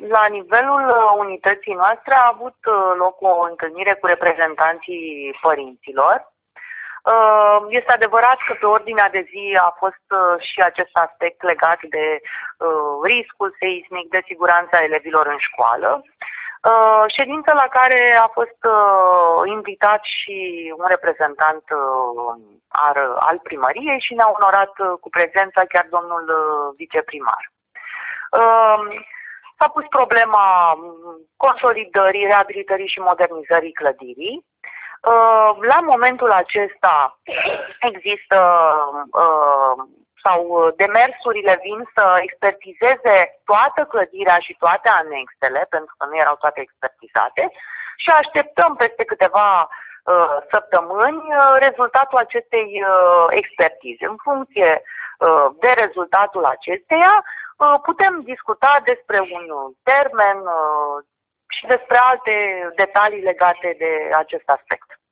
La nivelul unității noastre a avut loc o întâlnire cu reprezentanții părinților. Este adevărat că pe ordinea de zi a fost și acest aspect legat de riscul seismic, de siguranța elevilor în școală. Ședință la care a fost invitat și un reprezentant al primăriei și ne-a onorat cu prezența chiar domnul viceprimar. S-a pus problema consolidării, reabilitării și modernizării clădirii. La momentul acesta există sau demersurile vin să expertizeze toată clădirea și toate anexele, pentru că nu erau toate expertizate, și așteptăm peste câteva săptămâni rezultatul acestei expertize. În funcție de rezultatul acesteia, putem discuta despre un termen și despre alte detalii legate de acest aspect.